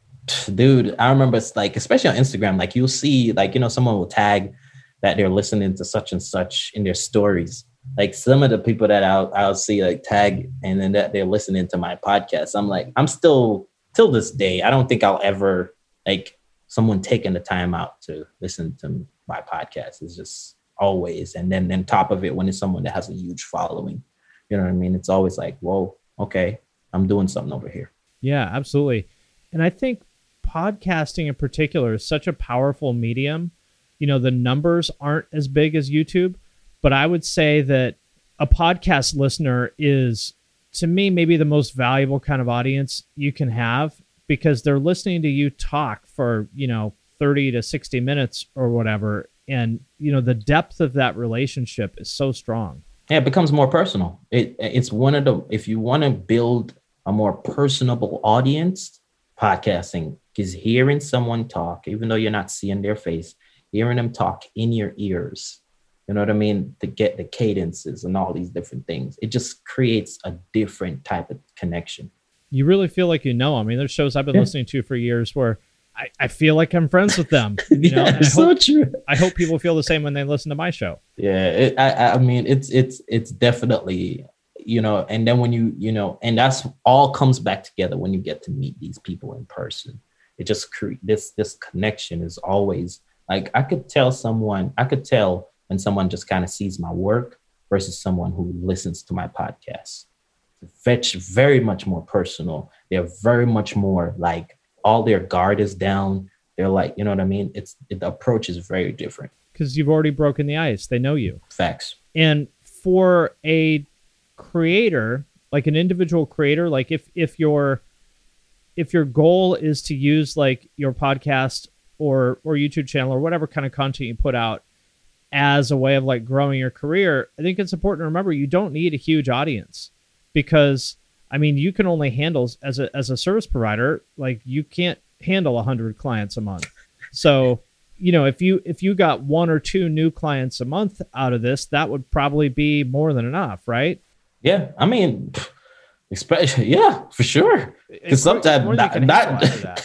Dude, I remember it's like, especially on Instagram, like you'll see, like, you know, someone will tag that they're listening to such and such in their stories. Like some of the people that I'll, I'll see like tag and then that they're listening to my podcast. I'm like, I'm still, till this day, I don't think I'll ever like someone taking the time out to listen to my podcast. Is just always. And then on top of it, when it's someone that has a huge following, you know what I mean? It's always like, whoa, okay, I'm doing something over here. Yeah, absolutely. And I think podcasting in particular is such a powerful medium. You know, the numbers aren't as big as YouTube, but I would say that a podcast listener is, to me, maybe the most valuable kind of audience you can have, because they're listening to you talk for, you know, thirty to sixty minutes or whatever. And, you know, the depth of that relationship is so strong. Yeah, it becomes more personal. It It's one of the, if you want to build a more personable audience, podcasting is hearing someone talk, even though you're not seeing their face, hearing them talk in your ears. You know what I mean? To get the cadences and all these different things. It just creates a different type of connection. You really feel like you know. I mean, there's shows I've been yeah. listening to for years where I, I feel like I'm friends with them. You know, yeah, and I so hope, true. I hope people feel the same when they listen to my show. Yeah, it, I, I mean, it's it's it's definitely, you know, and then when you, you know, and that's all comes back together when you get to meet these people in person. It just cre- this this connection is always like, I could tell someone, I could tell when someone just kind of sees my work versus someone who listens to my podcast. It's very much more personal. They're very much more like, all their guard is down. They're like, you know what I mean? It's it, the approach is very different. Because you've already broken the ice. They know you. Facts. And for a creator, like an individual creator, like if if your if your goal is to use like your podcast or or YouTube channel or whatever kind of content you put out as a way of like growing your career, I think it's important to remember you don't need a huge audience, because I mean, you can only handle as a as a service provider, like you can't handle a hundred clients a month. So, you know, if you if you got one or two new clients a month out of this, that would probably be more than enough, right? Yeah, I mean, especially yeah, for sure. Because sometimes not, not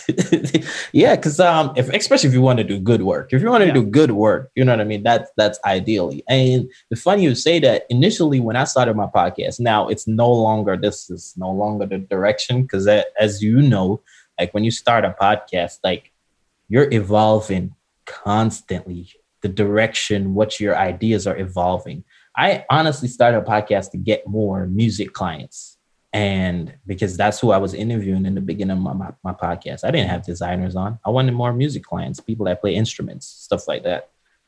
yeah, because um, if especially if you want to do good work, if you want to yeah. do good work, you know what I mean. That's that's ideally. And the funny you say that initially when I started my podcast, now it's no longer this is no longer the direction, because as you know, like when you start a podcast, like you're evolving constantly. The direction, what your ideas are evolving. I honestly started a podcast to get more music clients. And because that's who I was interviewing in the beginning of my, my, my podcast. I didn't have designers on. I wanted more music clients, people that play instruments, stuff like that.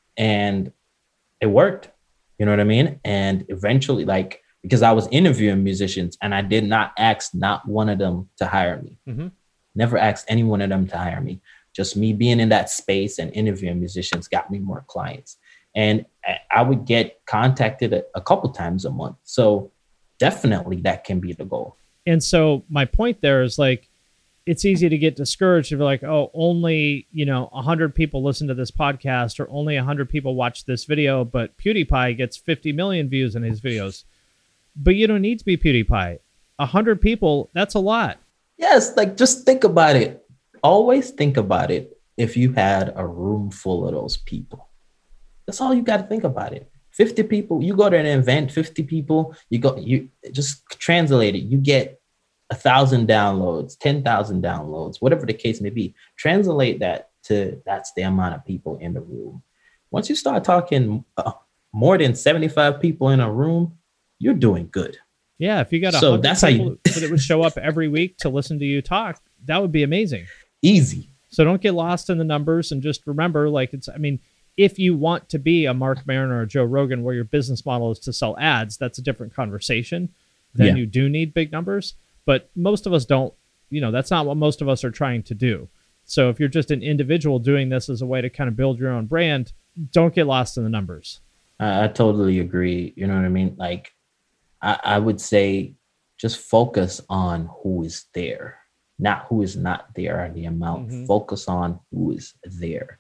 And it worked. You know what I mean? And eventually, like, because I was interviewing musicians and I did not ask not one of them to hire me. Mm-hmm. Never asked any one of them to hire me. Just me being in that space and interviewing musicians got me more clients. And I would get contacted a, a couple times a month. So definitely that can be the goal. And so my point there is like, it's easy to get discouraged if you're like, oh, only, you know, a hundred people listen to this podcast or only a hundred people watch this video, but PewDiePie gets fifty million views in his videos. But you don't need to be PewDiePie. A hundred people, that's a lot. Yes. Like, just think about it. Always think about it. If you had a room full of those people, that's all you got to think about it. fifty people, you go to an event, fifty people, you go, you just translate it. You get a thousand downloads, ten thousand downloads, whatever the case may be. Translate that to that's the amount of people in the room. Once you start talking uh, more than seventy-five people in a room, you're doing good. Yeah. If you got a so that's how you that would show up every week to listen to you talk, that would be amazing. Easy. So don't get lost in the numbers and just remember, like it's, I mean, if you want to be a Mark Maron or a Joe Rogan where your business model is to sell ads, that's a different conversation. Then yeah. you do need big numbers, but most of us don't, you know, that's not what most of us are trying to do. So if you're just an individual doing this as a way to kind of build your own brand, don't get lost in the numbers. I, I totally agree. You know what I mean? Like, I, I would say just focus on who is there, not who is not there, or the amount. Mm-hmm. Focus on who is there.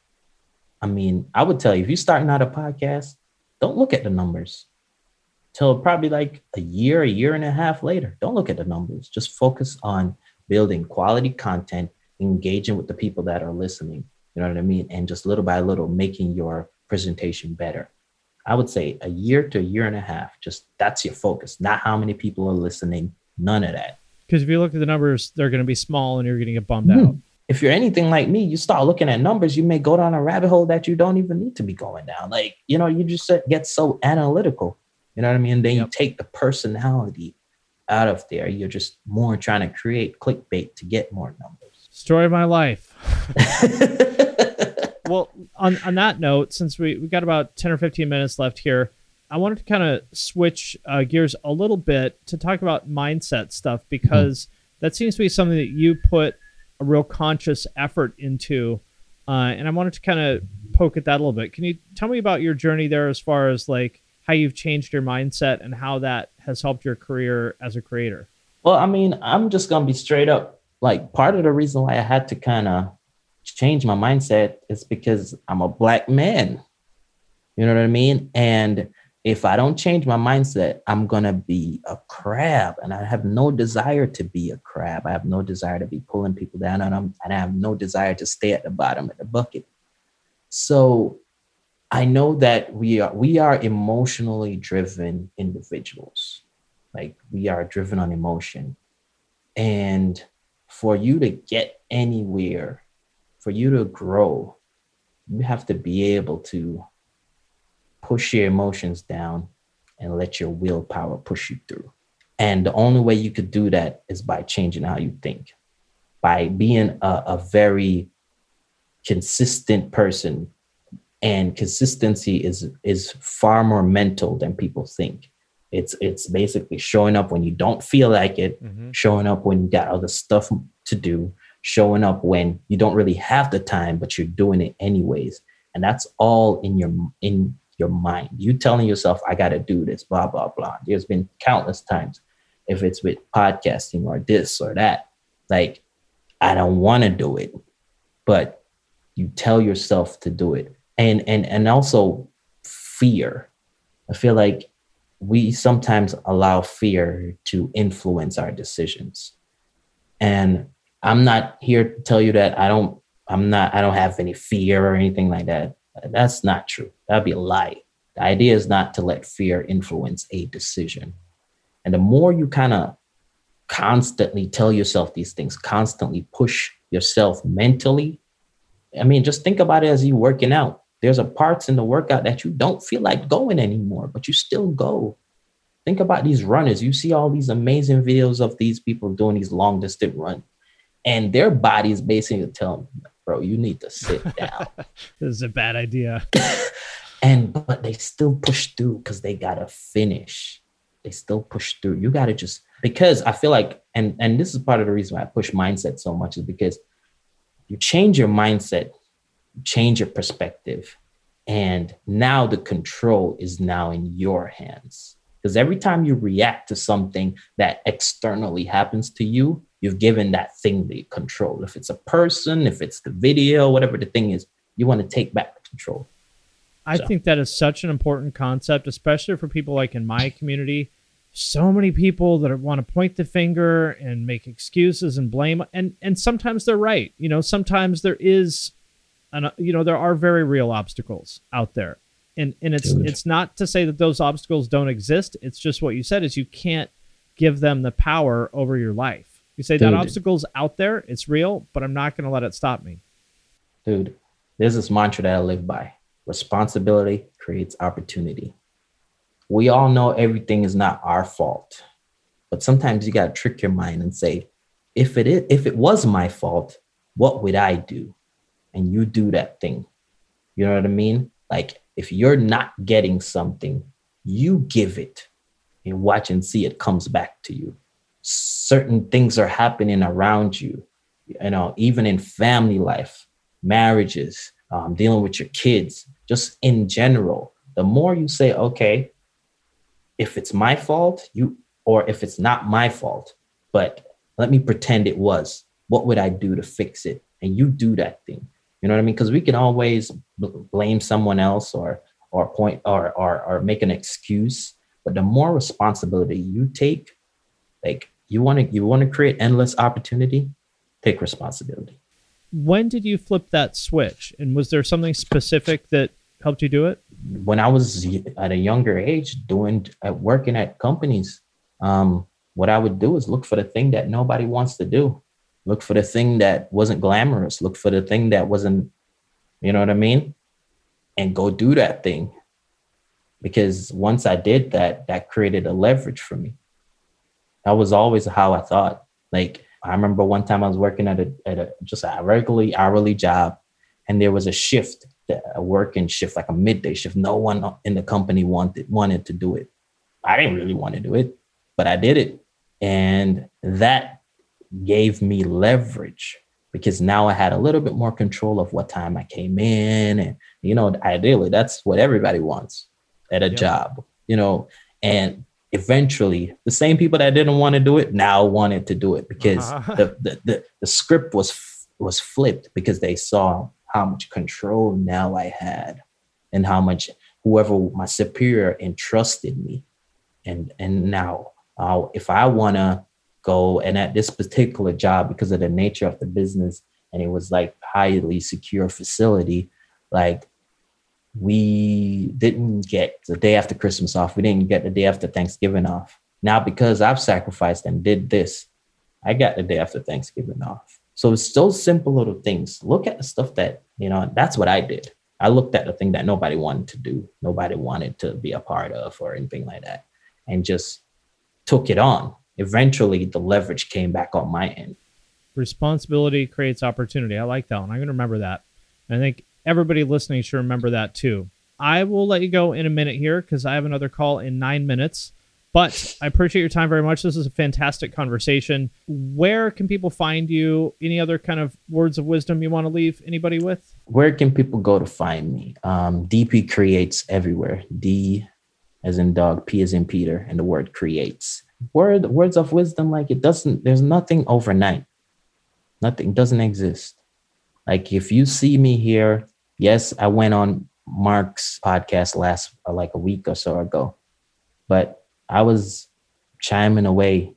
I mean, I would tell you, if you're starting out a podcast, don't look at the numbers till probably like a year, a year and a half later. Don't look at the numbers. Just focus on building quality content, engaging with the people that are listening. You know what I mean? And just little by little, making your presentation better. I would say a year to a year and a half, just that's your focus, not how many people are listening, none of that. Because if you look at the numbers, they're going to be small and you're going to get bummed mm-hmm. out. If you're anything like me, you start looking at numbers, you may go down a rabbit hole that you don't even need to be going down. Like, you know, you just get so analytical, you know what I mean? Then yep. you take the personality out of there. You're just more trying to create clickbait to get more numbers. Story of my life. Well, on, on that note, since we, we got about ten or fifteen minutes left here, I wanted to kind of switch uh, gears a little bit to talk about mindset stuff, because mm-hmm. that seems to be something that you put a real conscious effort into Uh, and I wanted to kind of poke at that a little bit. Can you tell me about your journey there as far as like how you've changed your mindset and how that has helped your career as a creator? Well, I mean, I'm just going to be straight up. Like, part of the reason why I had to kind of change my mindset is because I'm a Black man. You know what I mean? And if I don't change my mindset, I'm going to be a crab. And I have no desire to be a crab. I have no desire to be pulling people down. And, I'm, and I have no desire to stay at the bottom of the bucket. So I know that we are we are emotionally driven individuals. Like, we are driven on emotion. And for you to get anywhere, for you to grow, you have to be able to push your emotions down and let your willpower push you through. And the only way you could do that is by changing how you think, by being a, a very consistent person. And consistency is is far more mental than people think. It's it's basically showing up when you don't feel like it, mm-hmm. showing up when you got other stuff to do, showing up when you don't really have the time, but you're doing it anyways. And that's all in your in your mind. You telling yourself, I got to do this, blah, blah, blah. There's been countless times, if it's with podcasting or this or that, like, I don't want to do it, but you tell yourself to do it. And, and, and also fear. I feel like we sometimes allow fear to influence our decisions. And I'm not here to tell you that I don't, I'm not, I don't have any fear or anything like that. That's not true. That'd be a lie. The idea is not to let fear influence a decision. And the more you kind of constantly tell yourself these things, constantly push yourself mentally. I mean, just think about it as you working out. There's a parts in the workout that you don't feel like going anymore, but you still go. Think about these runners. You see all these amazing videos of these people doing these long distance runs, and their bodies basically tell them, bro, you need to sit down. This is a bad idea. And, but they still push through because they got to finish. They still push through. You got to just, because I feel like, and, and this is part of the reason why I push mindset so much, is because you change your mindset, you change your perspective. And now the control is now in your hands. Because every time you react to something that externally happens to you, you've given that thing the control. If it's a person, if it's the video, whatever the thing is, you want to take back the control. I so. think that is such an important concept, especially for people like in my community. So many people that want to point the finger and make excuses and blame. And, and sometimes they're right. You know, sometimes there is, an, you know, there are very real obstacles out there. And and it's Dude. it's not to say that those obstacles don't exist. It's just what you said is you can't give them the power over your life. You say Dude. that obstacle's out there, it's real, but I'm not going to let it stop me. Dude, there's this mantra that I live by. Responsibility creates opportunity. We all know everything is not our fault, but sometimes you got to trick your mind and say, if it is, if it was my fault, what would I do? And you do that thing. You know what I mean? Like, if you're not getting something, you give it and watch and see it comes back to you. Certain things are happening around you, you know, even in family life, marriages, um, dealing with your kids, just in general. The more you say, okay, if it's my fault, you, or if it's not my fault, but let me pretend it was, what would I do to fix it? And you do that thing. You know what I mean? Because we can always bl- blame someone else or or point or, or or make an excuse. But the more responsibility you take, like you want to you want to create endless opportunity, take responsibility. When did you flip that switch? And was there something specific that helped you do it? When I was at a younger age, doing uh, working at companies, um, what I would do is look for the thing that nobody wants to do. Look for the thing that wasn't glamorous. Look for the thing that wasn't, you know what I mean? And go do that thing. Because once I did that, that created a leverage for me. That was always how I thought. Like, I remember one time I was working at a, at a just a regularly hourly job, and there was a shift, a working shift, like a midday shift. No one in the company wanted wanted to do it. I didn't really want to do it, but I did it. And that gave me leverage because now I had a little bit more control of what time I came in. And, you know, ideally, that's what everybody wants at a yep. job, you know, and eventually the same people that didn't want to do it now wanted to do it because uh-huh. the, the, the, the script was, was flipped because they saw how much control now I had and how much whoever my superior entrusted me. And, and now uh, if I want to go and at this particular job, because of the nature of the business, and it was like highly secure facility, like we didn't get the day after Christmas off. We didn't get the day after Thanksgiving off. Now, because I've sacrificed and did this, I got the day after Thanksgiving off. So it's those simple little things. Look at the stuff that, you know, that's what I did. I looked at the thing that nobody wanted to do. Nobody wanted to be a part of or anything like that, and just took it on. Eventually, the leverage came back on my end. Responsibility creates opportunity. I like that one. I'm going to remember that. I think everybody listening should remember that too. I will let you go in a minute here because I have another call in nine minutes. But I appreciate your time very much. This is a fantastic conversation. Where can people find you? Any other kind of words of wisdom you want to leave anybody with? Where can people go to find me? Um, D P Creates everywhere. D as in dog, P as in Peter, and the word creates. Word, words of wisdom, like it doesn't, there's nothing overnight. Nothing doesn't exist. Like if you see me here, yes, I went on Mark's podcast last, uh, like a week or so ago, but I was chiming away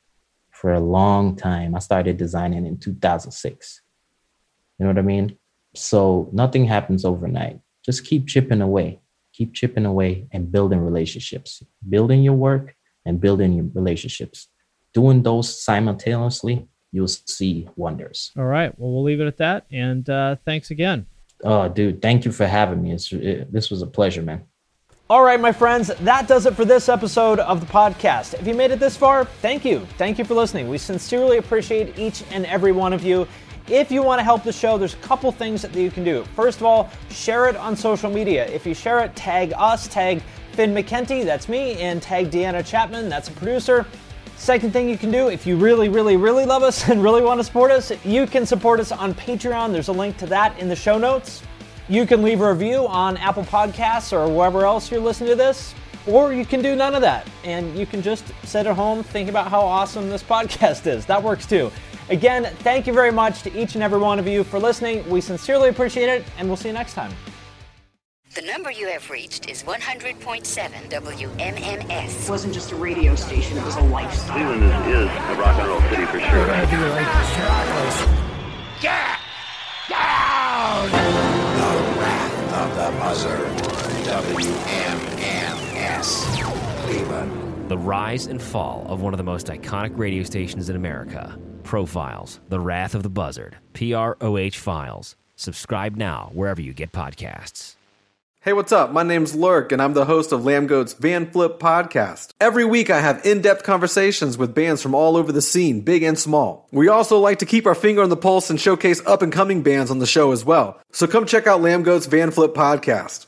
for a long time. I started designing in two thousand six. You know what I mean? So nothing happens overnight. Just keep chipping away, keep chipping away and building relationships, building your work and building your relationships. Doing those simultaneously, you'll see wonders. All right. Well, we'll leave it at that. And uh, thanks again. Oh, dude, thank you for having me. It's, it, this was a pleasure, man. All right, my friends, that does it for this episode of the podcast. If you made it this far, thank you. Thank you for listening. We sincerely appreciate each and every one of you. If you want to help the show, there's a couple things that you can do. First of all, share it on social media. If you share it, tag us, tag Finn McKenty, that's me, and tag Deanna Chapman, that's a producer. Second thing you can do, if you really, really, really love us and really want to support us, you can support us on Patreon. There's a link to that in the show notes. You can leave a review on Apple Podcasts or wherever else you're listening to this, or you can do none of that, and you can just sit at home thinking about how awesome this podcast is. That works too. Again, thank you very much to each and every one of you for listening. We sincerely appreciate it, and we'll see you next time. The number you have reached is one hundred point seven W M M S. It wasn't just a radio station, it was a lifestyle. Cleveland is, is a rock and roll city for sure. Get down! The Wrath of the Buzzard. W M M S. Cleveland. The rise and fall of one of the most iconic radio stations in America. Profiles, The Wrath of the Buzzard. P R O H Files. Subscribe now wherever you get podcasts. Hey, what's up? My name's Lurk, and I'm the host of Lambgoat's Van Flip podcast. Every week, I have in-depth conversations with bands from all over the scene, big and small. We also like to keep our finger on the pulse and showcase up-and-coming bands on the show as well. So come check out Lambgoat's Van Flip podcast.